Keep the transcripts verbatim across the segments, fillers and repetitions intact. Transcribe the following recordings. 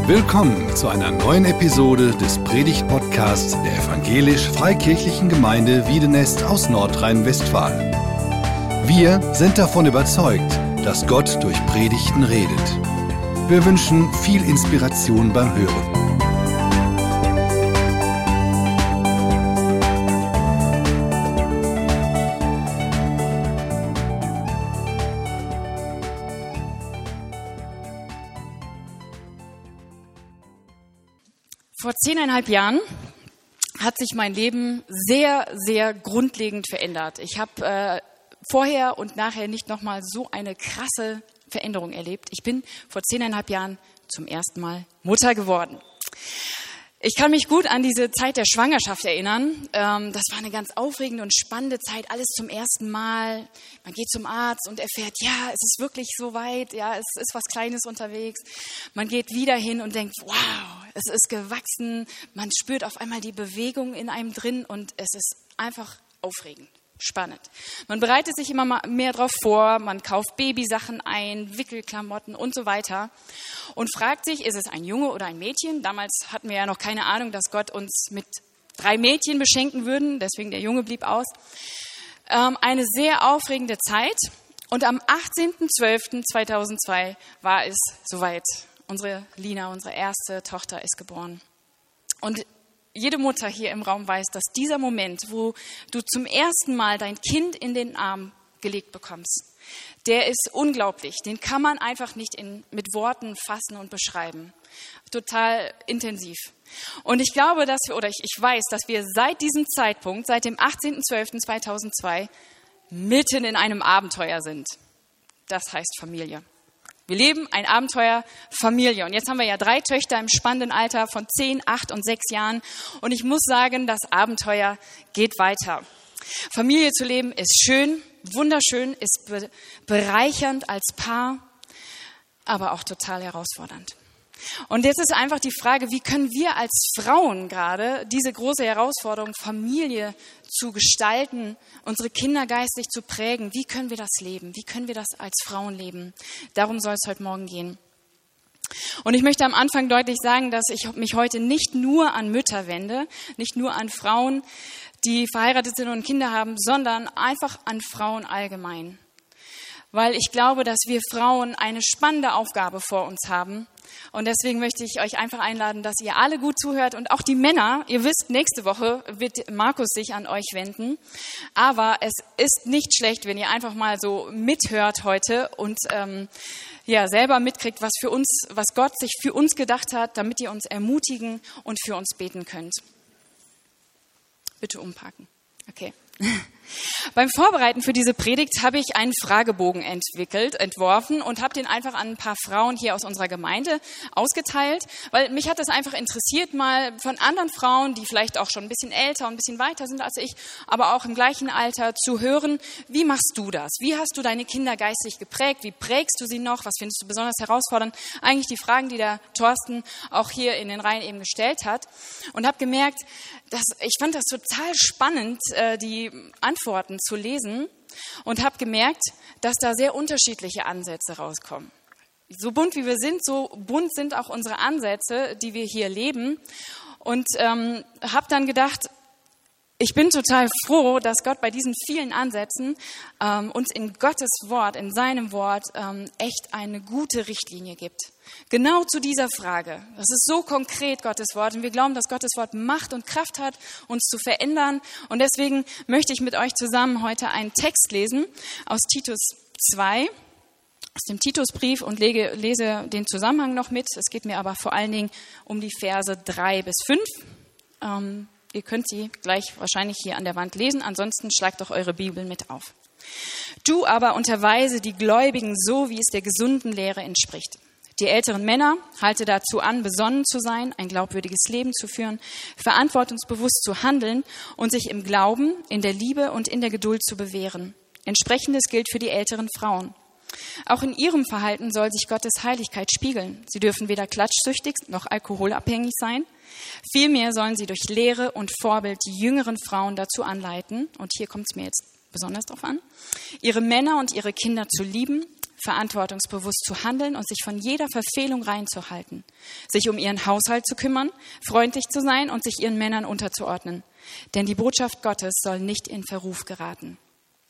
Willkommen zu einer neuen Episode des Predigt-Podcasts der Evangelisch-Freikirchlichen Gemeinde Wiedenest aus Nordrhein-Westfalen. Wir sind davon überzeugt, dass Gott durch Predigten redet. Wir wünschen viel Inspiration beim Hören. Vor zehneinhalb Jahren hat sich mein Leben sehr, sehr grundlegend verändert. Ich habe äh, vorher und nachher nicht nochmal so eine krasse Veränderung erlebt. Ich bin vor zehneinhalb Jahren zum ersten Mal Mutter geworden. Ich kann mich gut an diese Zeit der Schwangerschaft erinnern. Ähm, das war eine ganz aufregende und spannende Zeit, alles zum ersten Mal. Man geht zum Arzt und erfährt, ja, es ist wirklich soweit, ja, es ist was Kleines unterwegs. Man geht wieder hin und denkt, wow, es ist gewachsen. Man spürt auf einmal die Bewegung in einem drin und es ist einfach aufregend. Spannend. Man bereitet sich immer mehr darauf vor, man kauft Babysachen ein, Wickelklamotten und so weiter und fragt sich, ist es ein Junge oder ein Mädchen? Damals hatten wir ja noch keine Ahnung, dass Gott uns mit drei Mädchen beschenken würde, deswegen der Junge blieb aus. Ähm, eine sehr aufregende Zeit und am achtzehnten zwölften zweitausendzwei war es soweit. Unsere Lina, unsere erste Tochter, ist geboren. Und jede Mutter hier im Raum weiß, dass dieser Moment, wo du zum ersten Mal dein Kind in den Arm gelegt bekommst, der ist unglaublich. Den kann man einfach nicht in, mit Worten fassen und beschreiben. Total intensiv. Und ich glaube, dass wir, oder ich, ich weiß, dass wir seit diesem Zeitpunkt, seit dem achtzehnten zwölften zweitausendzwei, mitten in einem Abenteuer sind. Das heißt Familie. Wir leben ein Abenteuer Familie. Und jetzt haben wir ja drei Töchter im spannenden Alter von zehn, acht und sechs Jahren. Und ich muss sagen, das Abenteuer geht weiter. Familie zu leben ist schön, wunderschön, ist be- bereichernd als Paar, aber auch total herausfordernd. Und jetzt ist einfach die Frage, wie können wir als Frauen gerade diese große Herausforderung, Familie zu gestalten, unsere Kinder geistig zu prägen, wie können wir das leben? Wie können wir das als Frauen leben? Darum soll es heute Morgen gehen. Und ich möchte am Anfang deutlich sagen, dass ich mich heute nicht nur an Mütter wende, nicht nur an Frauen, die verheiratet sind und Kinder haben, sondern einfach an Frauen allgemein. Weil ich glaube, dass wir Frauen eine spannende Aufgabe vor uns haben. Und deswegen möchte ich euch einfach einladen, dass ihr alle gut zuhört. Und auch die Männer, ihr wisst, nächste Woche wird Markus sich an euch wenden. Aber es ist nicht schlecht, wenn ihr einfach mal so mithört heute und ähm, ja selber mitkriegt, was für uns, was Gott sich für uns gedacht hat, damit ihr uns ermutigen und für uns beten könnt. Bitte umpacken. Okay. Beim Vorbereiten für diese Predigt habe ich einen Fragebogen entwickelt, entworfen und habe den einfach an ein paar Frauen hier aus unserer Gemeinde ausgeteilt, weil mich hat das einfach interessiert, mal von anderen Frauen, die vielleicht auch schon ein bisschen älter und ein bisschen weiter sind als ich, aber auch im gleichen Alter, zu hören, wie machst du das? Wie hast du deine Kinder geistig geprägt? Wie prägst du sie noch? Was findest du besonders herausfordernd? Eigentlich die Fragen, die der Thorsten auch hier in den Reihen eben gestellt hat, und habe gemerkt, dass ich fand das total spannend, die Antworten zu lesen, und habe gemerkt, dass da sehr unterschiedliche Ansätze rauskommen. So bunt wie wir sind, so bunt sind auch unsere Ansätze, die wir hier leben. Und ähm, habe dann gedacht, ich bin total froh, dass Gott bei diesen vielen Ansätzen ähm, uns in Gottes Wort, in seinem Wort, ähm, echt eine gute Richtlinie gibt. Genau zu dieser Frage. Das ist so konkret, Gottes Wort. Und wir glauben, dass Gottes Wort Macht und Kraft hat, uns zu verändern. Und deswegen möchte ich mit euch zusammen heute einen Text lesen aus Titus zwei, aus dem Titusbrief, und lege, lese den Zusammenhang noch mit. Es geht mir aber vor allen Dingen um die Verse drei bis fünf. Ähm, Ihr könnt sie gleich wahrscheinlich hier an der Wand lesen. Ansonsten schlagt doch eure Bibel mit auf. Du aber unterweise die Gläubigen so, wie es der gesunden Lehre entspricht. Die älteren Männer halte dazu an, besonnen zu sein, ein glaubwürdiges Leben zu führen, verantwortungsbewusst zu handeln und sich im Glauben, in der Liebe und in der Geduld zu bewähren. Entsprechendes gilt für die älteren Frauen. Auch in ihrem Verhalten soll sich Gottes Heiligkeit spiegeln. Sie dürfen weder klatschsüchtig noch alkoholabhängig sein. Vielmehr sollen sie durch Lehre und Vorbild die jüngeren Frauen dazu anleiten, und hier kommt es mir jetzt besonders drauf an, ihre Männer und ihre Kinder zu lieben, verantwortungsbewusst zu handeln und sich von jeder Verfehlung reinzuhalten, sich um ihren Haushalt zu kümmern, freundlich zu sein und sich ihren Männern unterzuordnen. Denn die Botschaft Gottes soll nicht in Verruf geraten.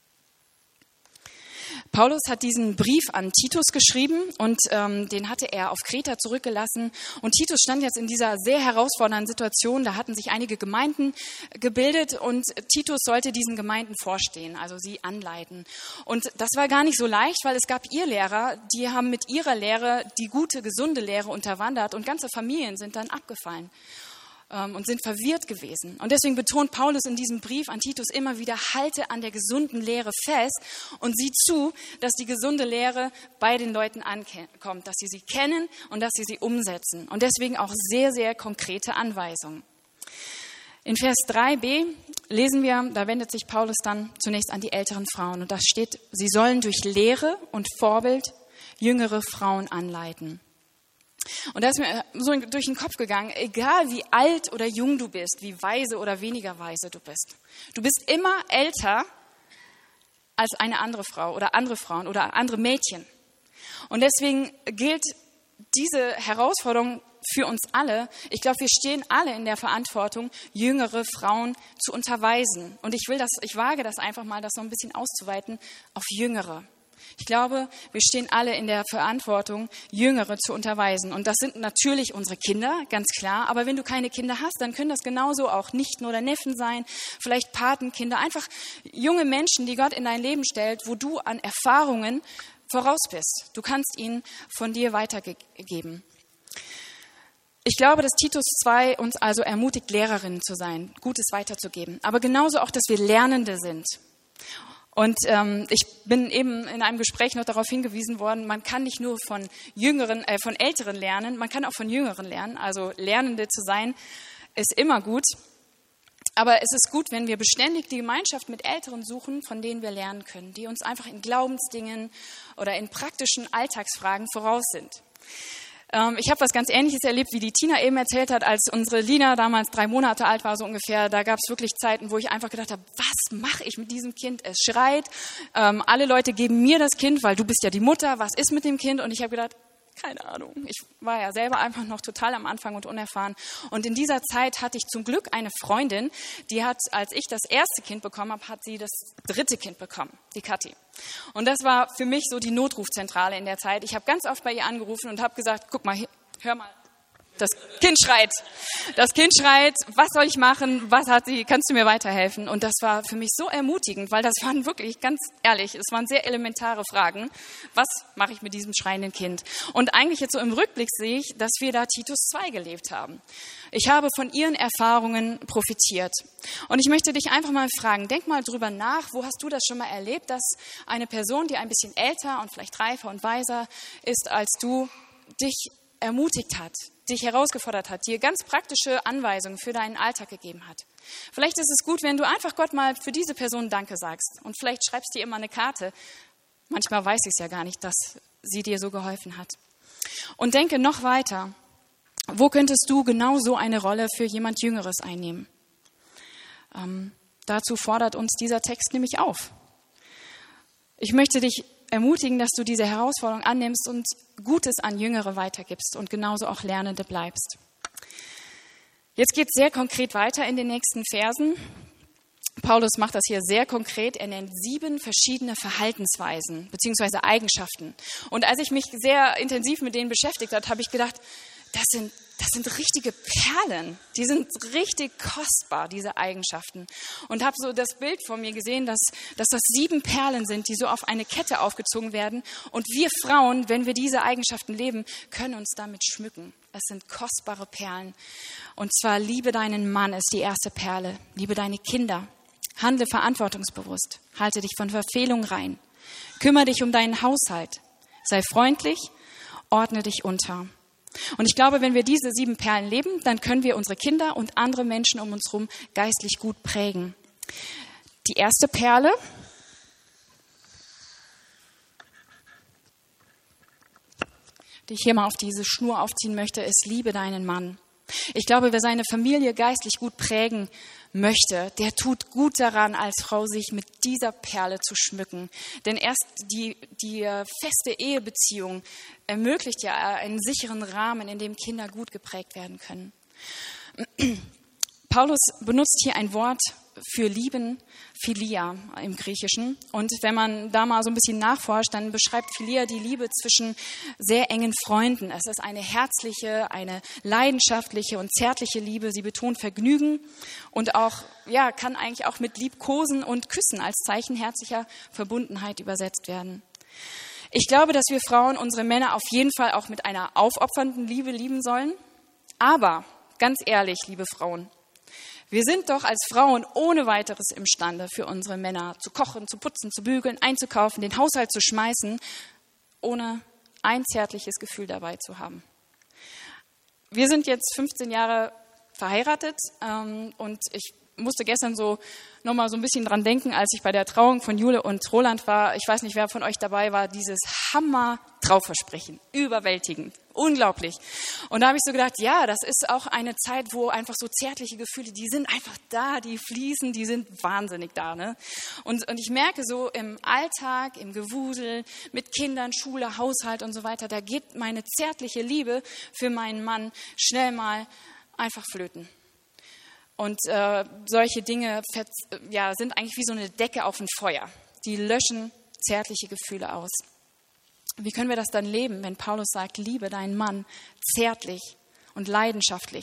Paulus hat diesen Brief an Titus geschrieben und ähm, den hatte er auf Kreta zurückgelassen. Und Titus stand jetzt in dieser sehr herausfordernden Situation. Da hatten sich einige Gemeinden gebildet und Titus sollte diesen Gemeinden vorstehen, also sie anleiten. Und das war gar nicht so leicht, weil es gab Irrlehrer, die haben mit ihrer Lehre die gute, gesunde Lehre unterwandert und ganze Familien sind dann abgefallen und sind verwirrt gewesen. Und deswegen betont Paulus in diesem Brief an Titus immer wieder, halte an der gesunden Lehre fest und sieh zu, dass die gesunde Lehre bei den Leuten ankommt, dass sie sie kennen und dass sie sie umsetzen. Und deswegen auch sehr, sehr konkrete Anweisungen. In Vers drei b lesen wir, da wendet sich Paulus dann zunächst an die älteren Frauen. Und da steht, sie sollen durch Lehre und Vorbild jüngere Frauen anleiten. Und da ist mir so durch den Kopf gegangen, egal wie alt oder jung du bist, wie weise oder weniger weise du bist. Du bist immer älter als eine andere Frau oder andere Frauen oder andere Mädchen. Und deswegen gilt diese Herausforderung für uns alle. Ich glaube, wir stehen alle in der Verantwortung, jüngere Frauen zu unterweisen. Und ich will das, ich wage das einfach mal, das so ein bisschen auszuweiten auf Jüngere. Ich glaube, wir stehen alle in der Verantwortung, Jüngere zu unterweisen. Und das sind natürlich unsere Kinder, ganz klar. Aber wenn du keine Kinder hast, dann können das genauso auch Nichten oder Neffen sein, vielleicht Patenkinder, einfach junge Menschen, die Gott in dein Leben stellt, wo du an Erfahrungen voraus bist. Du kannst ihnen von dir weitergeben. Ich glaube, dass Titus zwei uns also ermutigt, Lehrerinnen zu sein, Gutes weiterzugeben. Aber genauso auch, dass wir Lernende sind. Und ähm, ich bin eben in einem Gespräch noch darauf hingewiesen worden, man kann nicht nur von Jüngeren, äh, von Älteren lernen, man kann auch von Jüngeren lernen. Also Lernende zu sein, ist immer gut. Aber es ist gut, wenn wir beständig die Gemeinschaft mit Älteren suchen, von denen wir lernen können, die uns einfach in Glaubensdingen oder in praktischen Alltagsfragen voraus sind. Ich habe was ganz Ähnliches erlebt, wie die Tina eben erzählt hat, als unsere Lina damals drei Monate alt war, so ungefähr. Da gab es wirklich Zeiten, wo ich einfach gedacht habe, was mache ich mit diesem Kind? Es schreit, ähm, alle Leute geben mir das Kind, weil du bist ja die Mutter, was ist mit dem Kind? Und ich habe gedacht, keine Ahnung. Ich war ja selber einfach noch total am Anfang und unerfahren. Und in dieser Zeit hatte ich zum Glück eine Freundin, die hat, als ich das erste Kind bekommen habe, hat sie das dritte Kind bekommen, die Kathi. Und das war für mich so die Notrufzentrale in der Zeit. Ich habe ganz oft bei ihr angerufen und habe gesagt, guck mal, hör mal, das Kind schreit. Das Kind schreit, was soll ich machen? Was hat sie? Kannst du mir weiterhelfen? Und das war für mich so ermutigend, weil das waren wirklich, ganz ehrlich, es waren sehr elementare Fragen. Was mache ich mit diesem schreienden Kind? Und eigentlich jetzt so im Rückblick sehe ich, dass wir da Titus zwei gelebt haben. Ich habe von ihren Erfahrungen profitiert. Und ich möchte dich einfach mal fragen, denk mal drüber nach, wo hast du das schon mal erlebt, dass eine Person, die ein bisschen älter und vielleicht reifer und weiser ist als du, dich ermutigt hat, dich herausgefordert hat, dir ganz praktische Anweisungen für deinen Alltag gegeben hat. Vielleicht ist es gut, wenn du einfach Gott mal für diese Person Danke sagst und vielleicht schreibst du ihr immer eine Karte. Manchmal weiß ich es ja gar nicht, dass sie dir so geholfen hat. Und denke noch weiter. Wo könntest du genau so eine Rolle für jemand Jüngeres einnehmen? Ähm, dazu fordert uns dieser Text nämlich auf. Ich möchte dich ermutigen, dass du diese Herausforderung annimmst und Gutes an Jüngere weitergibst und genauso auch Lernende bleibst. Jetzt geht es sehr konkret weiter in den nächsten Versen. Paulus macht das hier sehr konkret. Er nennt sieben verschiedene Verhaltensweisen bzw. Eigenschaften. Und als ich mich sehr intensiv mit denen beschäftigt habe, habe ich gedacht, das sind, das sind richtige Perlen. Die sind richtig kostbar, diese Eigenschaften. Und habe so das Bild vor mir gesehen, dass, dass das sieben Perlen sind, die so auf eine Kette aufgezogen werden. Und wir Frauen, wenn wir diese Eigenschaften leben, können uns damit schmücken. Es sind kostbare Perlen. Und zwar, liebe deinen Mann ist die erste Perle. Liebe deine Kinder. Handle verantwortungsbewusst. Halte dich von Verfehlung rein. Kümmere dich um deinen Haushalt. Sei freundlich. Ordne dich unter. Und ich glaube, wenn wir diese sieben Perlen leben, dann können wir unsere Kinder und andere Menschen um uns herum geistlich gut prägen. Die erste Perle, die ich hier mal auf diese Schnur aufziehen möchte, ist: Liebe deinen Mann. Ich glaube, wer seine Familie geistlich gut prägen möchte, der tut gut daran, als Frau sich mit dieser Perle zu schmücken. Denn erst die, die feste Ehebeziehung ermöglicht ja einen sicheren Rahmen, in dem Kinder gut geprägt werden können. Paulus benutzt hier ein Wort für Lieben, Philia im Griechischen. Und wenn man da mal so ein bisschen nachforscht, dann beschreibt Philia die Liebe zwischen sehr engen Freunden. Es ist eine herzliche, eine leidenschaftliche und zärtliche Liebe. Sie betont Vergnügen und auch, ja, kann eigentlich auch mit Liebkosen und Küssen als Zeichen herzlicher Verbundenheit übersetzt werden. Ich glaube, dass wir Frauen unsere Männer auf jeden Fall auch mit einer aufopfernden Liebe lieben sollen. Aber, ganz ehrlich, liebe Frauen, wir sind doch als Frauen ohne weiteres imstande, für unsere Männer zu kochen, zu putzen, zu bügeln, einzukaufen, den Haushalt zu schmeißen, ohne ein zärtliches Gefühl dabei zu haben. Wir sind jetzt fünfzehn Jahre verheiratet ähm, und ich musste gestern so nochmal so ein bisschen dran denken, als ich bei der Trauung von Jule und Roland war. Ich weiß nicht, wer von euch dabei war, dieses Hammer-Trauversprechen. Überwältigend. Unglaublich. Und da habe ich so gedacht, ja, das ist auch eine Zeit, wo einfach so zärtliche Gefühle, die sind einfach da, die fließen, die sind wahnsinnig da. Ne? Und, und ich merke so im Alltag, im Gewusel, mit Kindern, Schule, Haushalt und so weiter, da geht meine zärtliche Liebe für meinen Mann schnell mal einfach flöten. Und äh, solche Dinge ja, sind eigentlich wie so eine Decke auf ein Feuer. Die löschen zärtliche Gefühle aus. Wie können wir das dann leben, wenn Paulus sagt, liebe deinen Mann zärtlich und leidenschaftlich?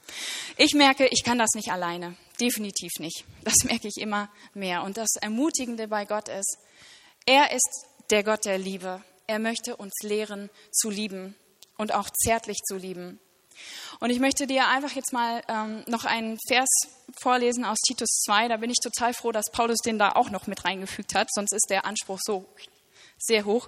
Ich merke, ich kann das nicht alleine. Definitiv nicht. Das merke ich immer mehr. Und das Ermutigende bei Gott ist, er ist der Gott der Liebe. Er möchte uns lehren zu lieben und auch zärtlich zu lieben. Und ich möchte dir einfach jetzt mal ähm, noch einen Vers vorlesen aus Titus zwei. Da bin ich total froh, dass Paulus den da auch noch mit reingefügt hat. Sonst ist der Anspruch so sehr hoch.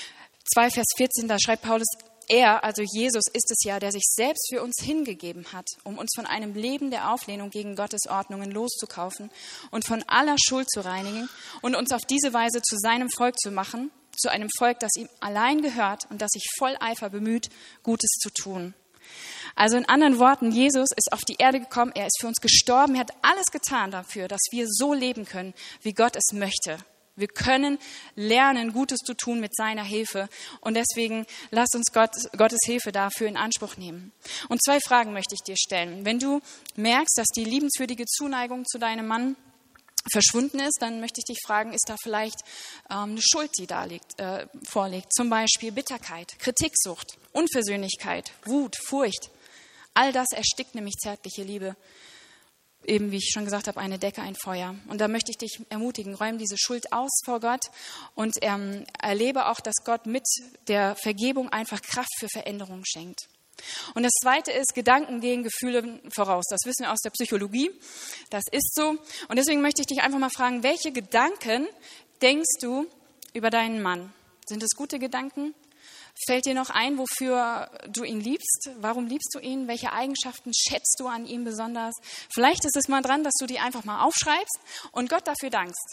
zwei Vers vierzehn, da schreibt Paulus, er, also Jesus, ist es ja, der sich selbst für uns hingegeben hat, um uns von einem Leben der Auflehnung gegen Gottes Ordnungen loszukaufen und von aller Schuld zu reinigen und uns auf diese Weise zu seinem Volk zu machen, zu einem Volk, das ihm allein gehört und das sich voll Eifer bemüht, Gutes zu tun. Also in anderen Worten, Jesus ist auf die Erde gekommen, er ist für uns gestorben, er hat alles getan dafür, dass wir so leben können, wie Gott es möchte. Wir können lernen, Gutes zu tun mit seiner Hilfe. Und deswegen lasst uns Gott, Gottes Hilfe dafür in Anspruch nehmen. Und zwei Fragen möchte ich dir stellen. Wenn du merkst, dass die liebenswürdige Zuneigung zu deinem Mann verschwunden ist, dann möchte ich dich fragen, ist da vielleicht ähm, eine Schuld, die da liegt, äh, vorliegt? Zum Beispiel Bitterkeit, Kritiksucht, Unversöhnlichkeit, Wut, Furcht. All das erstickt nämlich zärtliche Liebe. Eben, wie ich schon gesagt habe, eine Decke, ein Feuer. Und da möchte ich dich ermutigen, räum diese Schuld aus vor Gott und ähm, erlebe auch, dass Gott mit der Vergebung einfach Kraft für Veränderung schenkt. Und das Zweite ist, Gedanken gehen Gefühle voraus. Das wissen wir aus der Psychologie. Das ist so. Und deswegen möchte ich dich einfach mal fragen, welche Gedanken denkst du über deinen Mann? Sind es gute Gedanken? Fällt dir noch ein, wofür du ihn liebst? Warum liebst du ihn? Welche Eigenschaften schätzt du an ihm besonders? Vielleicht ist es mal dran, dass du die einfach mal aufschreibst und Gott dafür dankst.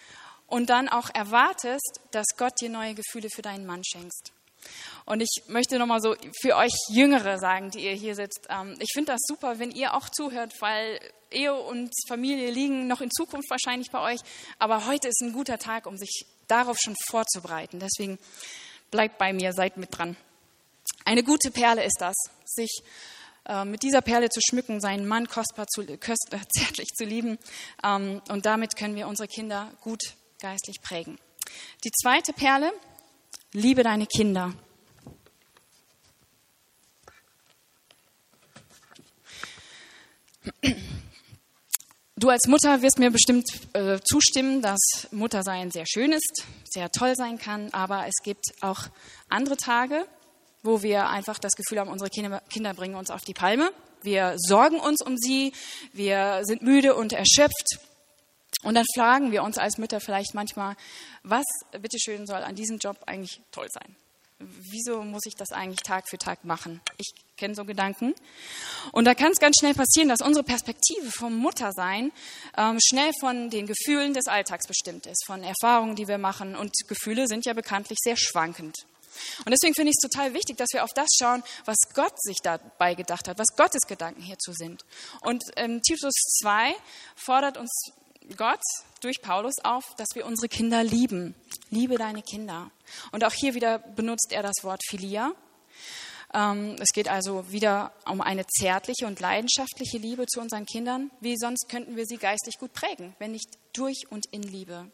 Und dann auch erwartest, dass Gott dir neue Gefühle für deinen Mann schenkst. Und ich möchte nochmal so für euch Jüngere sagen, die ihr hier sitzt, ähm, ich finde das super, wenn ihr auch zuhört, weil Ehe und Familie liegen noch in Zukunft wahrscheinlich bei euch. Aber heute ist ein guter Tag, um sich darauf schon vorzubereiten. Deswegen bleibt bei mir, seid mit dran. Eine gute Perle ist das, sich äh, mit dieser Perle zu schmücken, seinen Mann kostbar, zu, köst, äh, zärtlich zu lieben. Ähm, und damit können wir unsere Kinder gut geistlich prägen. Die zweite Perle, liebe deine Kinder. Du als Mutter wirst mir bestimmt äh, zustimmen, dass Muttersein sehr schön ist, sehr toll sein kann, aber es gibt auch andere Tage, wo wir einfach das Gefühl haben, unsere Kinder, Kinder bringen uns auf die Palme. Wir sorgen uns um sie, wir sind müde und erschöpft. Und dann fragen wir uns als Mütter vielleicht manchmal, was bitteschön soll an diesem Job eigentlich toll sein? Wieso muss ich das eigentlich Tag für Tag machen? Ich kenne so Gedanken. Und da kann es ganz schnell passieren, dass unsere Perspektive vom Muttersein ähm, schnell von den Gefühlen des Alltags bestimmt ist, von Erfahrungen, die wir machen. Und Gefühle sind ja bekanntlich sehr schwankend. Und deswegen finde ich es total wichtig, dass wir auf das schauen, was Gott sich dabei gedacht hat, was Gottes Gedanken hierzu sind. Und ähm, Titus zwei fordert uns Gott durch Paulus auf, dass wir unsere Kinder lieben. Liebe deine Kinder. Und auch hier wieder benutzt er das Wort Philia. Ähm, es geht also wieder um eine zärtliche und leidenschaftliche Liebe zu unseren Kindern. Wie sonst könnten wir sie geistlich gut prägen, wenn nicht durch und in Liebe.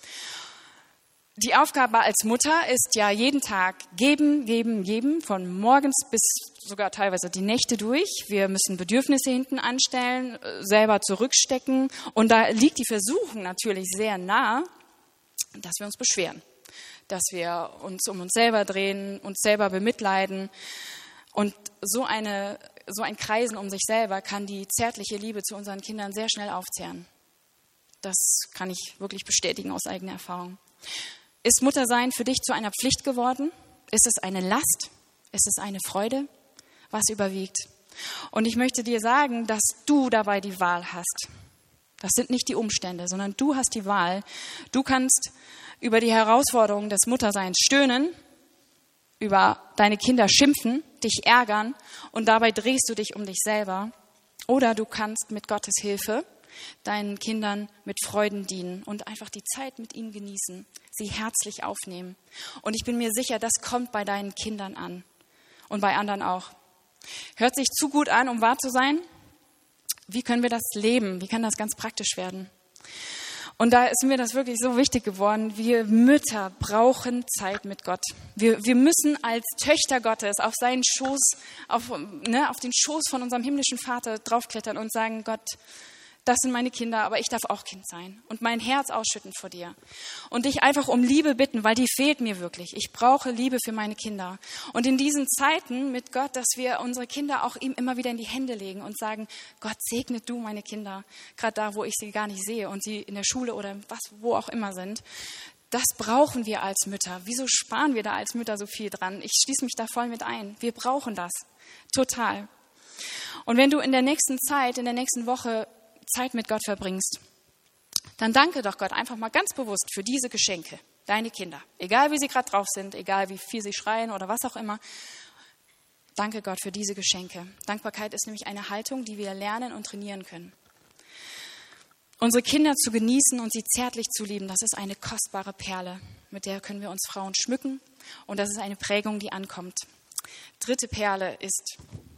Die Aufgabe als Mutter ist ja jeden Tag geben, geben, geben, von morgens bis sogar teilweise die Nächte durch. Wir müssen Bedürfnisse hinten anstellen, selber zurückstecken. Und da liegt die Versuchung natürlich sehr nah, dass wir uns beschweren, dass wir uns um uns selber drehen, uns selber bemitleiden. Und so, eine, so ein Kreisen um sich selber kann die zärtliche Liebe zu unseren Kindern sehr schnell aufzehren. Das kann ich wirklich bestätigen aus eigener Erfahrung. Ist Muttersein für dich zu einer Pflicht geworden? Ist es eine Last? Ist es eine Freude? Was überwiegt? Und ich möchte dir sagen, dass du dabei die Wahl hast. Das sind nicht die Umstände, sondern du hast die Wahl. Du kannst über die Herausforderungen des Mutterseins stöhnen, über deine Kinder schimpfen, dich ärgern und dabei drehst du dich um dich selber. Oder du kannst mit Gottes Hilfe deinen Kindern mit Freuden dienen und einfach die Zeit mit ihnen genießen, sie herzlich aufnehmen. Und ich bin mir sicher, das kommt bei deinen Kindern an und bei anderen auch. Hört sich zu gut an, um wahr zu sein? Wie können wir das leben? Wie kann das ganz praktisch werden? Und da ist mir das wirklich so wichtig geworden. Wir Mütter brauchen Zeit mit Gott. Wir, wir müssen als Töchter Gottes auf seinen Schoß, auf, ne, auf den Schoß von unserem himmlischen Vater draufklettern und sagen, Gott, das sind meine Kinder, aber ich darf auch Kind sein und mein Herz ausschütten vor dir und dich einfach um Liebe bitten, weil die fehlt mir wirklich. Ich brauche Liebe für meine Kinder. Und in diesen Zeiten mit Gott, dass wir unsere Kinder auch ihm immer wieder in die Hände legen und sagen, Gott, segne du meine Kinder, gerade da, wo ich sie gar nicht sehe und sie in der Schule oder was, wo auch immer sind. Das brauchen wir als Mütter. Wieso sparen wir da als Mütter so viel dran? Ich schließe mich da voll mit ein. Wir brauchen das. Total. Und wenn du in der nächsten Zeit, in der nächsten Woche Zeit mit Gott verbringst, dann danke doch Gott einfach mal ganz bewusst für diese Geschenke, deine Kinder. Egal wie sie gerade drauf sind, egal wie viel sie schreien oder was auch immer. Danke Gott für diese Geschenke. Dankbarkeit ist nämlich eine Haltung, die wir lernen und trainieren können. Unsere Kinder zu genießen und sie zärtlich zu lieben, das ist eine kostbare Perle, mit der können wir uns Frauen schmücken und das ist eine Prägung, die ankommt. Dritte Perle ist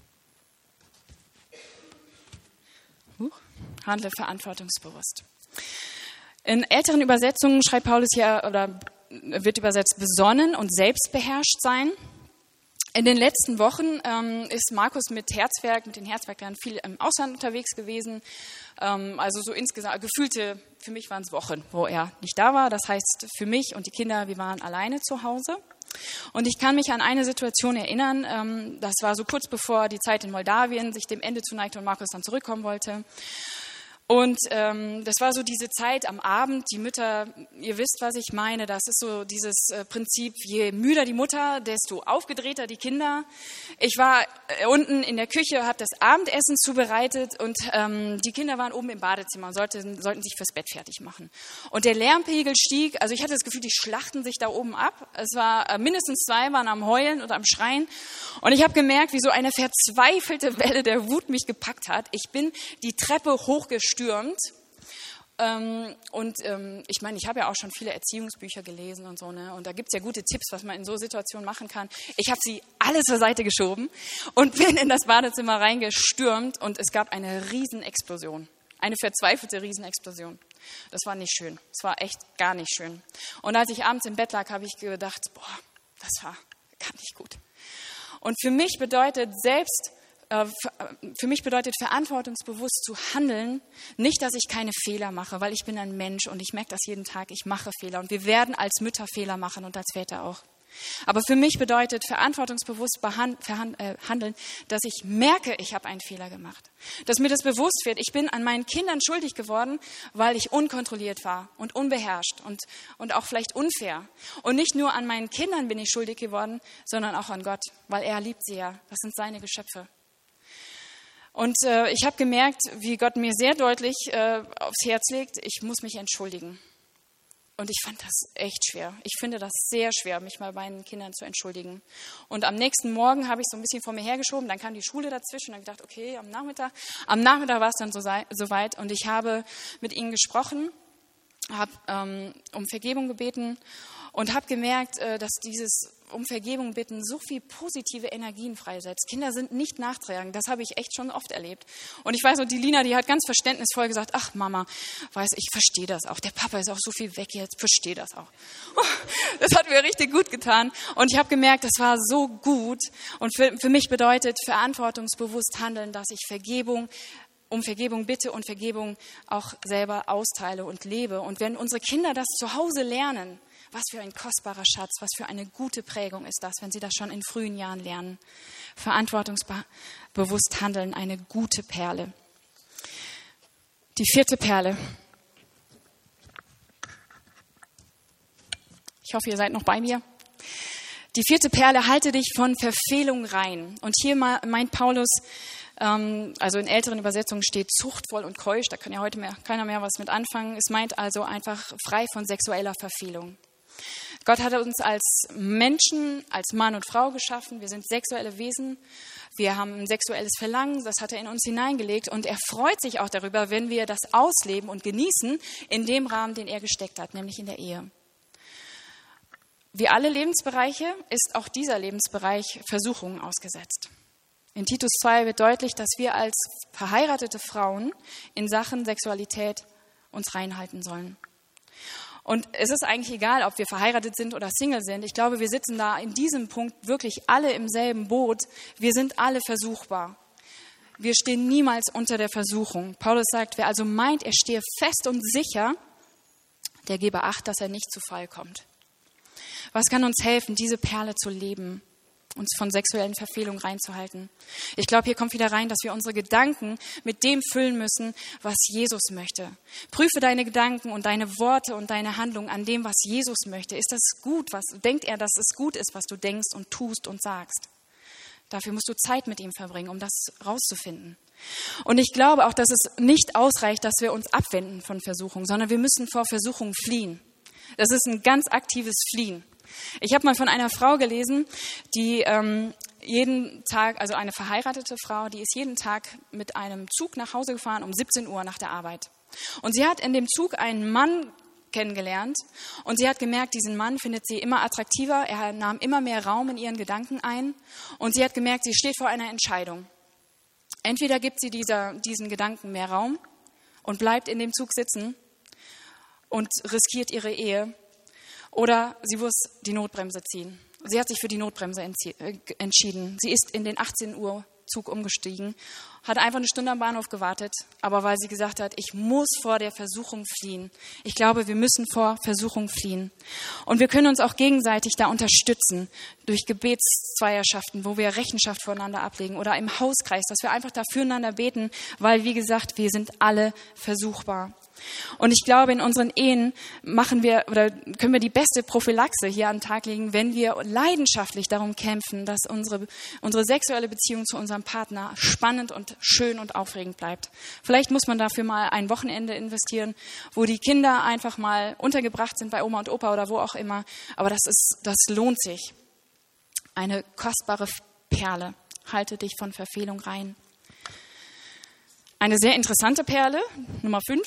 handle verantwortungsbewusst. In älteren Übersetzungen schreibt Paulus hier oder wird übersetzt besonnen und selbstbeherrscht sein. In den letzten Wochen ähm, ist Markus mit Herzwerk, mit den Herzwerkern viel im Ausland unterwegs gewesen. Ähm, also so insgesamt gefühlte, für mich waren es Wochen, wo er nicht da war. Das heißt, für mich und die Kinder, wir waren alleine zu Hause. Und ich kann mich an eine Situation erinnern, ähm, das war so kurz bevor die Zeit in Moldawien sich dem Ende zuneigte und Markus dann zurückkommen wollte. Und ähm, das war so diese Zeit am Abend, die Mütter, ihr wisst, was ich meine, das ist so dieses äh, Prinzip, je müder die Mutter, desto aufgedrehter die Kinder. Ich war äh, unten in der Küche, habe das Abendessen zubereitet und ähm, die Kinder waren oben im Badezimmer und sollten, sollten sich fürs Bett fertig machen. Und der Lärmpegel stieg, also ich hatte das Gefühl, die schlachten sich da oben ab. Es war äh, mindestens zwei waren am Heulen oder am Schreien. Und ich habe gemerkt, wie so eine verzweifelte Welle der Wut mich gepackt hat. Ich bin die Treppe hochgestürmt. Ähm, und ähm, ich meine, ich habe ja auch schon viele Erziehungsbücher gelesen und so, ne? Und da gibt es ja gute Tipps, was man in so Situationen machen kann. Ich habe sie alle zur Seite geschoben und bin in das Badezimmer reingestürmt und es gab eine Riesenexplosion, eine verzweifelte Riesenexplosion. Das war nicht schön, es war echt gar nicht schön. Und als ich abends im Bett lag, habe ich gedacht, boah, das war gar nicht gut. Und für mich bedeutet selbst Für mich bedeutet verantwortungsbewusst zu handeln, nicht, dass ich keine Fehler mache, weil ich bin ein Mensch und ich merke das jeden Tag, ich mache Fehler und wir werden als Mütter Fehler machen und als Väter auch. Aber für mich bedeutet verantwortungsbewusst handeln, dass ich merke, ich habe einen Fehler gemacht. Dass mir das bewusst wird, ich bin an meinen Kindern schuldig geworden, weil ich unkontrolliert war und unbeherrscht und, und auch vielleicht unfair. Und nicht nur an meinen Kindern bin ich schuldig geworden, sondern auch an Gott, weil er liebt sie ja. Das sind seine Geschöpfe. Und äh, ich habe gemerkt, wie Gott mir sehr deutlich äh, aufs Herz legt, ich muss mich entschuldigen. Und ich fand das echt schwer. Ich finde das sehr schwer, mich mal bei meinen Kindern zu entschuldigen. Und am nächsten Morgen habe ich so ein bisschen vor mir hergeschoben. Dann kam die Schule dazwischen. Und dann gedacht, okay, am Nachmittag. Am Nachmittag war es dann so, so weit. Und ich habe mit ihnen gesprochen, habe ähm, um Vergebung gebeten und habe gemerkt, äh, dass dieses um Vergebung bitten so viel positive Energien freisetzt. Kinder sind nicht nachtragend, das habe ich echt schon oft erlebt. Und ich weiß noch, die Lina, die hat ganz verständnisvoll gesagt, ach Mama, weiß ich verstehe das auch. Der Papa ist auch so viel weg jetzt, verstehe das auch. Das hat mir richtig gut getan. Und ich habe gemerkt, das war so gut. Und für, für mich bedeutet verantwortungsbewusst handeln, dass ich Vergebung um Vergebung bitte und Vergebung auch selber austeile und lebe. Und wenn unsere Kinder das zu Hause lernen, was für ein kostbarer Schatz, was für eine gute Prägung ist das, wenn sie das schon in frühen Jahren lernen. Verantwortungsbewusst handeln, eine gute Perle. Die vierte Perle. Ich hoffe, ihr seid noch bei mir. Die vierte Perle, halte dich von Verfehlung rein. Und hier meint Paulus, also in älteren Übersetzungen steht zuchtvoll und keusch, da kann ja heute mehr, keiner mehr was mit anfangen. Es meint also einfach frei von sexueller Verfehlung. Gott hat uns als Menschen, als Mann und Frau geschaffen. Wir sind sexuelle Wesen. Wir haben ein sexuelles Verlangen, das hat er in uns hineingelegt. Und er freut sich auch darüber, wenn wir das ausleben und genießen in dem Rahmen, den er gesteckt hat, nämlich in der Ehe. Wie alle Lebensbereiche ist auch dieser Lebensbereich Versuchungen ausgesetzt. In Titus zwei wird deutlich, dass wir als verheiratete Frauen in Sachen Sexualität uns reinhalten sollen. Und es ist eigentlich egal, ob wir verheiratet sind oder Single sind. Ich glaube, wir sitzen da in diesem Punkt wirklich alle im selben Boot. Wir sind alle versuchbar. Wir stehen niemals unter der Versuchung. Paulus sagt, wer also meint, er stehe fest und sicher, der gebe Acht, dass er nicht zu Fall kommt. Was kann uns helfen, diese Perle zu leben? Uns von sexuellen Verfehlungen reinzuhalten. Ich glaube, hier kommt wieder rein, dass wir unsere Gedanken mit dem füllen müssen, was Jesus möchte. Prüfe deine Gedanken und deine Worte und deine Handlungen an dem, was Jesus möchte. Ist das gut? Was denkt er, dass es gut ist, was du denkst und tust und sagst? Dafür musst du Zeit mit ihm verbringen, um das rauszufinden. Und ich glaube auch, dass es nicht ausreicht, dass wir uns abwenden von Versuchung, sondern wir müssen vor Versuchung fliehen. Das ist ein ganz aktives Fliehen. Ich habe mal von einer Frau gelesen, die ähm, jeden Tag, also eine verheiratete Frau, die ist jeden Tag mit einem Zug nach Hause gefahren um siebzehn Uhr nach der Arbeit. Und sie hat in dem Zug einen Mann kennengelernt und sie hat gemerkt, diesen Mann findet sie immer attraktiver, er nahm immer mehr Raum in ihren Gedanken ein und sie hat gemerkt, sie steht vor einer Entscheidung. Entweder gibt sie dieser, diesen Gedanken mehr Raum und bleibt in dem Zug sitzen und riskiert ihre Ehe, oder sie muss die Notbremse ziehen. Sie hat sich für die Notbremse entschieden. Sie ist in den achtzehn Uhr Zug umgestiegen, hat einfach eine Stunde am Bahnhof gewartet, aber weil sie gesagt hat, ich muss vor der Versuchung fliehen. Ich glaube, wir müssen vor Versuchung fliehen. Und wir können uns auch gegenseitig da unterstützen durch Gebetszweierschaften, wo wir Rechenschaft voneinander ablegen oder im Hauskreis, dass wir einfach da füreinander beten, weil, wie gesagt, wir sind alle versuchbar. Und ich glaube, in unseren Ehen machen wir oder können wir die beste Prophylaxe hier an den Tag legen, wenn wir leidenschaftlich darum kämpfen, dass unsere, unsere sexuelle Beziehung zu unserem Partner spannend und schön und aufregend bleibt. Vielleicht muss man dafür mal ein Wochenende investieren, wo die Kinder einfach mal untergebracht sind bei Oma und Opa oder wo auch immer. Aber das ist, das lohnt sich. Eine kostbare Perle. Halte dich von Verfehlung rein. Eine sehr interessante Perle, Nummer fünf.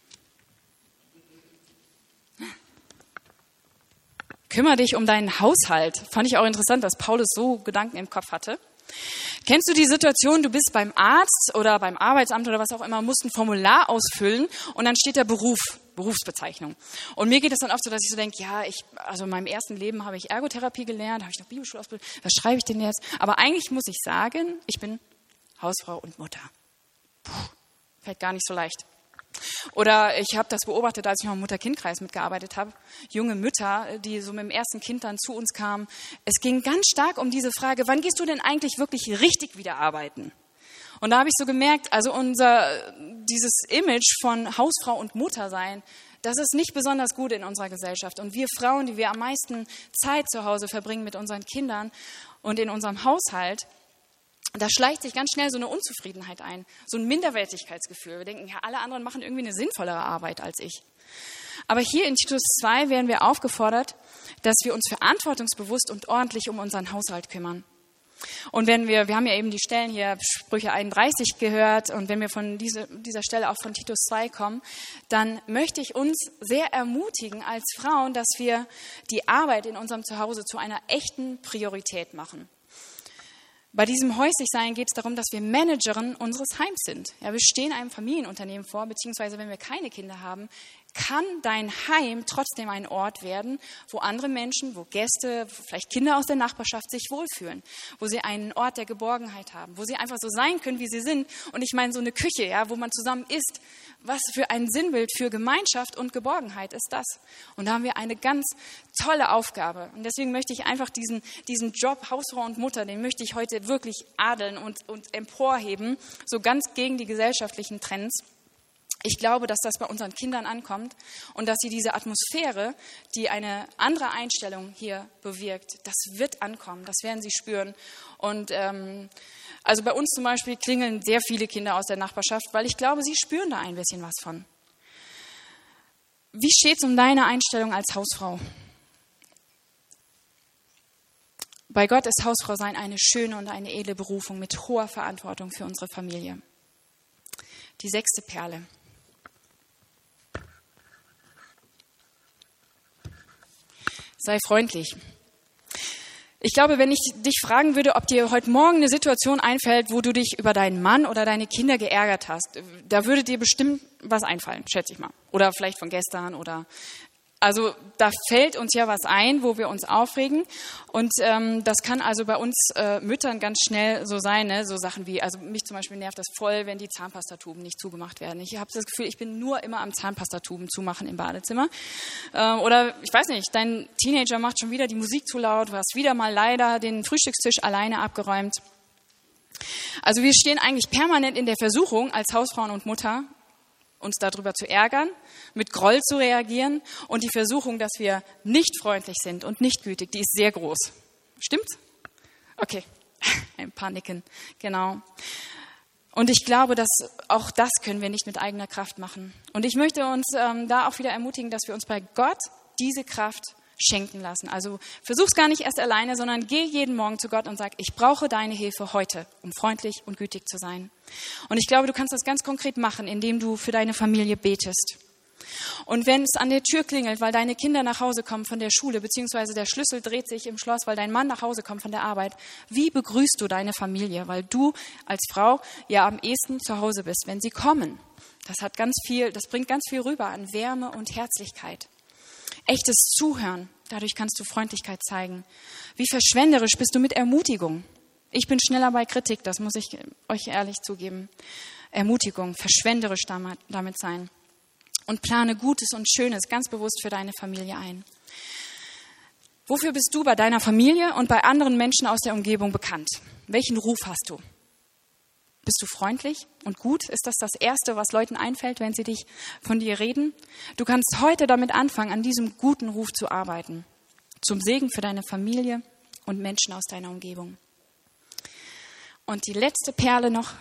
Kümmere dich um deinen Haushalt. Fand ich auch interessant, dass Paulus so Gedanken im Kopf hatte. Kennst du die Situation, du bist beim Arzt oder beim Arbeitsamt oder was auch immer, musst ein Formular ausfüllen und dann steht da Beruf, Berufsbezeichnung. Und mir geht es dann oft so, dass ich so denke, ja, ich, also in meinem ersten Leben habe ich Ergotherapie gelernt, habe ich noch Bibelschulausbildung, was schreibe ich denn jetzt? Aber eigentlich muss ich sagen, ich bin Hausfrau und Mutter. Puh, fällt gar nicht so leicht. Oder ich habe das beobachtet, als ich noch im Mutter-Kind-Kreis mitgearbeitet habe. Junge Mütter, die so mit dem ersten Kind dann zu uns kamen. Es ging ganz stark um diese Frage, wann gehst du denn eigentlich wirklich richtig wieder arbeiten? Und da habe ich so gemerkt, also unser dieses Image von Hausfrau und Mutter sein, das ist nicht besonders gut in unserer Gesellschaft. Und wir Frauen, die wir am meisten Zeit zu Hause verbringen mit unseren Kindern und in unserem Haushalt, da schleicht sich ganz schnell so eine Unzufriedenheit ein, so ein Minderwertigkeitsgefühl. Wir denken, ja, alle anderen machen irgendwie eine sinnvollere Arbeit als ich. Aber hier in Titus zwei werden wir aufgefordert, dass wir uns verantwortungsbewusst und ordentlich um unseren Haushalt kümmern. Und wenn wir, wir haben ja eben die Stellen hier, Sprüche einunddreißig gehört, und wenn wir von diese, dieser Stelle auch von Titus zwei kommen, dann möchte ich uns sehr ermutigen als Frauen, dass wir die Arbeit in unserem Zuhause zu einer echten Priorität machen. Bei diesem Häuslichsein geht es darum, dass wir Managerin unseres Heims sind. Ja, wir stehen einem Familienunternehmen vor, beziehungsweise wenn wir keine Kinder haben, kann dein Heim trotzdem ein Ort werden, wo andere Menschen, wo Gäste, vielleicht Kinder aus der Nachbarschaft sich wohlfühlen, wo sie einen Ort der Geborgenheit haben, wo sie einfach so sein können, wie sie sind. Und ich meine, so eine Küche, ja, wo man zusammen isst, was für ein Sinnbild für Gemeinschaft und Geborgenheit ist das? Und da haben wir eine ganz tolle Aufgabe. Und deswegen möchte ich einfach diesen, diesen Job Hausfrau und Mutter, den möchte ich heute wirklich adeln und, und emporheben, so ganz gegen die gesellschaftlichen Trends. Ich glaube, dass das bei unseren Kindern ankommt und dass sie diese Atmosphäre, die eine andere Einstellung hier bewirkt, das wird ankommen, das werden sie spüren. Und ähm, also bei uns zum Beispiel klingeln sehr viele Kinder aus der Nachbarschaft, weil ich glaube, sie spüren da ein bisschen was von. Wie steht es um deine Einstellung als Hausfrau? Bei Gott ist Hausfrau sein eine schöne und eine edle Berufung mit hoher Verantwortung für unsere Familie. Die sechste Perle. Sei freundlich. Ich glaube, wenn ich dich fragen würde, ob dir heute Morgen eine Situation einfällt, wo du dich über deinen Mann oder deine Kinder geärgert hast, da würde dir bestimmt was einfallen, schätze ich mal. Oder vielleicht von gestern oder... Also da fällt uns ja was ein, wo wir uns aufregen, und ähm, das kann also bei uns äh, Müttern ganz schnell so sein, ne? So Sachen wie, also mich zum Beispiel nervt das voll, wenn die Zahnpastatuben nicht zugemacht werden. Ich habe das Gefühl, ich bin nur immer am Zahnpastatuben zumachen im Badezimmer. Äh, oder ich weiß nicht, dein Teenager macht schon wieder die Musik zu laut, du hast wieder mal leider den Frühstückstisch alleine abgeräumt. Also wir stehen eigentlich permanent in der Versuchung, als Hausfrauen und Mutter uns darüber zu ärgern, mit Groll zu reagieren, und die Versuchung, dass wir nicht freundlich sind und nicht gütig, die ist sehr groß. Stimmt's? Okay, ein paar Nicken, genau. Und ich glaube, dass auch das können wir nicht mit eigener Kraft machen. Und ich möchte uns ähm, da auch wieder ermutigen, dass wir uns bei Gott diese Kraft schenken lassen. Also versuch's gar nicht erst alleine, sondern geh jeden Morgen zu Gott und sag, ich brauche deine Hilfe heute, um freundlich und gütig zu sein. Und ich glaube, du kannst das ganz konkret machen, indem du für deine Familie betest. Und wenn es an der Tür klingelt, weil deine Kinder nach Hause kommen von der Schule, beziehungsweise der Schlüssel dreht sich im Schloss, weil dein Mann nach Hause kommt von der Arbeit, wie begrüßt du deine Familie? Weil du als Frau ja am ehesten zu Hause bist, wenn sie kommen. Das hat ganz viel, das bringt ganz viel rüber an Wärme und Herzlichkeit. Echtes Zuhören, dadurch kannst du Freundlichkeit zeigen. Wie verschwenderisch bist du mit Ermutigung? Ich bin schneller bei Kritik, das muss ich euch ehrlich zugeben. Ermutigung, verschwenderisch damit sein. Und plane Gutes und Schönes ganz bewusst für deine Familie ein. Wofür bist du bei deiner Familie und bei anderen Menschen aus der Umgebung bekannt? Welchen Ruf hast du? Bist du freundlich und gut? Ist das das Erste, was Leuten einfällt, wenn sie dich von dir reden? Du kannst heute damit anfangen, an diesem guten Ruf zu arbeiten. Zum Segen für deine Familie und Menschen aus deiner Umgebung. Und die letzte Perle noch.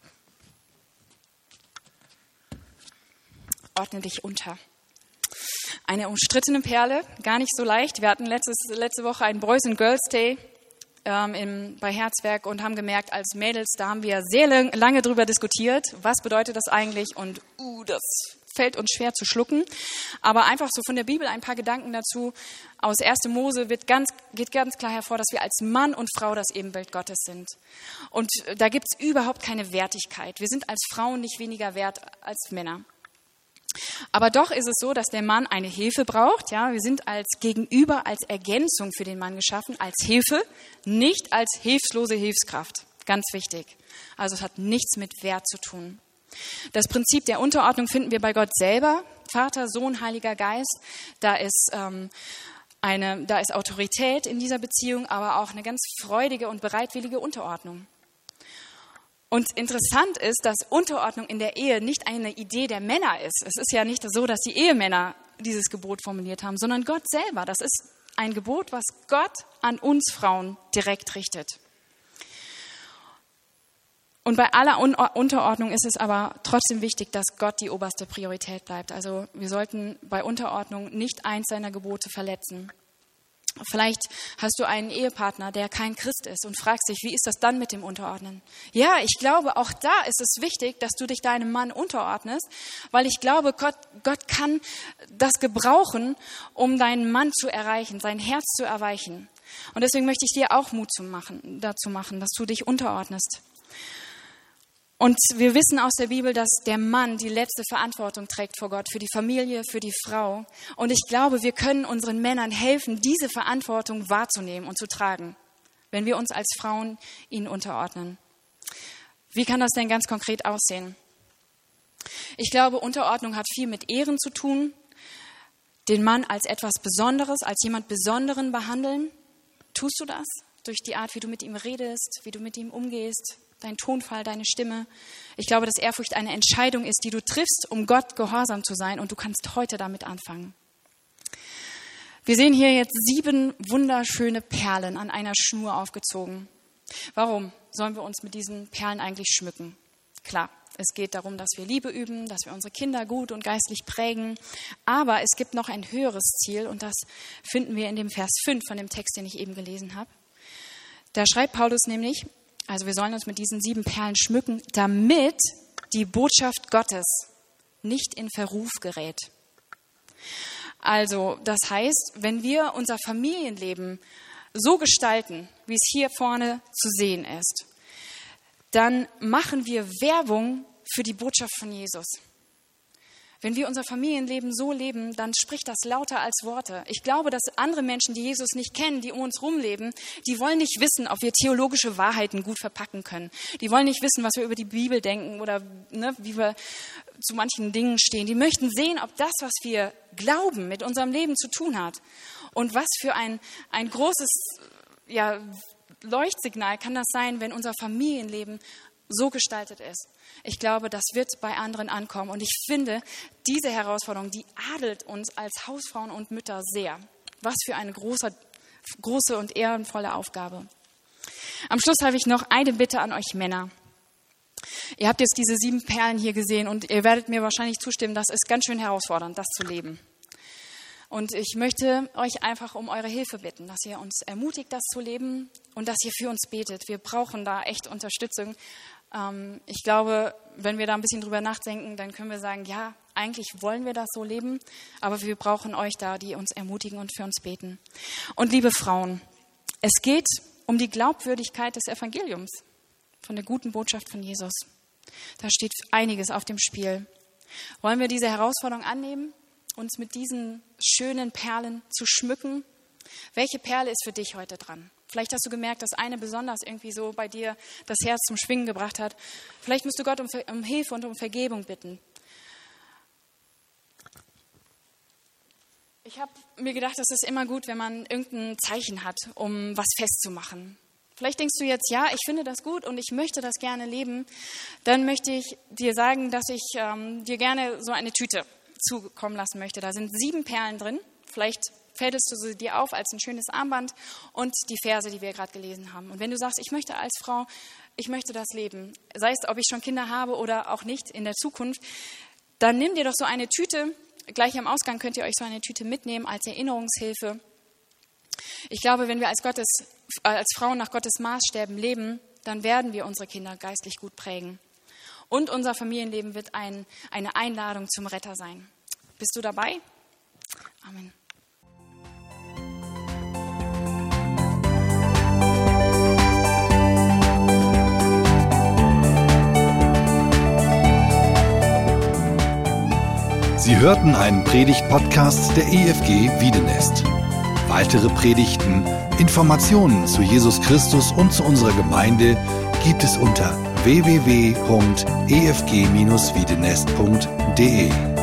Ordne dich unter. Eine umstrittene Perle, gar nicht so leicht. Wir hatten letztes, letzte Woche einen Boys and Girls Day ähm, im, bei Herzwerk und haben gemerkt, als Mädels, da haben wir sehr lang, lange drüber diskutiert, was bedeutet das eigentlich, und uh, das fällt uns schwer zu schlucken. Aber einfach so von der Bibel ein paar Gedanken dazu. Aus erster Mose wird ganz, geht ganz klar hervor, dass wir als Mann und Frau das Ebenbild Gottes sind. Und da gibt es überhaupt keine Wertigkeit. Wir sind als Frauen nicht weniger wert als Männer. Aber doch ist es so, dass der Mann eine Hilfe braucht. Ja, wir sind als Gegenüber, als Ergänzung für den Mann geschaffen, als Hilfe, nicht als hilflose Hilfskraft. Ganz wichtig. Also es hat nichts mit Wert zu tun. Das Prinzip der Unterordnung finden wir bei Gott selber. Vater, Sohn, Heiliger Geist. Da ist ähm, eine, da ist Autorität in dieser Beziehung, aber auch eine ganz freudige und bereitwillige Unterordnung. Und interessant ist, dass Unterordnung in der Ehe nicht eine Idee der Männer ist. Es ist ja nicht so, dass die Ehemänner dieses Gebot formuliert haben, sondern Gott selber. Das ist ein Gebot, was Gott an uns Frauen direkt richtet. Und bei aller Un- Unterordnung ist es aber trotzdem wichtig, dass Gott die oberste Priorität bleibt. Also wir sollten bei Unterordnung nicht eins seiner Gebote verletzen. Vielleicht hast du einen Ehepartner, der kein Christ ist und fragst dich, wie ist das dann mit dem Unterordnen? Ja, ich glaube, auch da ist es wichtig, dass du dich deinem Mann unterordnest, weil ich glaube, Gott, Gott kann das gebrauchen, um deinen Mann zu erreichen, sein Herz zu erweichen. Und deswegen möchte ich dir auch Mut zu machen, dazu machen, dass du dich unterordnest. Und wir wissen aus der Bibel, dass der Mann die letzte Verantwortung trägt vor Gott, für die Familie, für die Frau. Und ich glaube, wir können unseren Männern helfen, diese Verantwortung wahrzunehmen und zu tragen, wenn wir uns als Frauen ihnen unterordnen. Wie kann das denn ganz konkret aussehen? Ich glaube, Unterordnung hat viel mit Ehren zu tun, den Mann als etwas Besonderes, als jemand Besonderen behandeln. Tust du das? Durch die Art, wie du mit ihm redest, wie du mit ihm umgehst, dein Tonfall, deine Stimme. Ich glaube, dass Ehrfurcht eine Entscheidung ist, die du triffst, um Gott gehorsam zu sein. Und du kannst heute damit anfangen. Wir sehen hier jetzt sieben wunderschöne Perlen an einer Schnur aufgezogen. Warum sollen wir uns mit diesen Perlen eigentlich schmücken? Klar, es geht darum, dass wir Liebe üben, dass wir unsere Kinder gut und geistlich prägen. Aber es gibt noch ein höheres Ziel und das finden wir in dem Vers fünf von dem Text, den ich eben gelesen habe. Da schreibt Paulus nämlich, also wir sollen uns mit diesen sieben Perlen schmücken, damit die Botschaft Gottes nicht in Verruf gerät. Also das heißt, wenn wir unser Familienleben so gestalten, wie es hier vorne zu sehen ist, dann machen wir Werbung für die Botschaft von Jesus. Wenn wir unser Familienleben so leben, dann spricht das lauter als Worte. Ich glaube, dass andere Menschen, die Jesus nicht kennen, die um uns rumleben, die wollen nicht wissen, ob wir theologische Wahrheiten gut verpacken können. Die wollen nicht wissen, was wir über die Bibel denken oder ne, wie wir zu manchen Dingen stehen. Die möchten sehen, ob das, was wir glauben, mit unserem Leben zu tun hat. Und was für ein, ein großes ja, Leuchtsignal kann das sein, wenn unser Familienleben so gestaltet ist. Ich glaube, das wird bei anderen ankommen. Und ich finde, diese Herausforderung, die adelt uns als Hausfrauen und Mütter sehr. Was für eine große, große und ehrenvolle Aufgabe. Am Schluss habe ich noch eine Bitte an euch Männer. Ihr habt jetzt diese sieben Perlen hier gesehen und ihr werdet mir wahrscheinlich zustimmen, das ist ganz schön herausfordernd, das zu leben. Und ich möchte euch einfach um eure Hilfe bitten, dass ihr uns ermutigt, das zu leben und dass ihr für uns betet. Wir brauchen da echt Unterstützung. Ähm, ich glaube, wenn wir da ein bisschen drüber nachdenken, dann können wir sagen, ja, eigentlich wollen wir das so leben, aber wir brauchen euch da, die uns ermutigen und für uns beten. Und liebe Frauen, es geht um die Glaubwürdigkeit des Evangeliums, von der guten Botschaft von Jesus. Da steht einiges auf dem Spiel. Wollen wir diese Herausforderung annehmen, uns mit diesen schönen Perlen zu schmücken? Welche Perle ist für dich heute dran? Vielleicht hast du gemerkt, dass eine besonders irgendwie so bei dir das Herz zum Schwingen gebracht hat. Vielleicht musst du Gott um, um Hilfe und um Vergebung bitten. Ich habe mir gedacht, es ist immer gut, wenn man irgendein Zeichen hat, um was festzumachen. Vielleicht denkst du jetzt, ja, ich finde das gut und ich möchte das gerne leben. Dann möchte ich dir sagen, dass ich ähm, dir gerne so eine Tüte zukommen lassen möchte. Da sind sieben Perlen drin. Vielleicht fältest du sie dir auf als ein schönes Armband und die Verse, die wir gerade gelesen haben. Und wenn du sagst, ich möchte als Frau, ich möchte das leben, sei es, ob ich schon Kinder habe oder auch nicht in der Zukunft, dann nimm dir doch so eine Tüte. Gleich am Ausgang könnt ihr euch so eine Tüte mitnehmen als Erinnerungshilfe. Ich glaube, wenn wir als, Gottes, als Frauen nach Gottes Maßstäben leben, dann werden wir unsere Kinder geistlich gut prägen. Und unser Familienleben wird ein, eine Einladung zum Retter sein. Bist du dabei? Amen. Sie hörten einen Predigt-Podcast der E F G Wiedenest. Weitere Predigten, Informationen zu Jesus Christus und zu unserer Gemeinde gibt es unter w w w punkt e f g dash wiedenest punkt d e.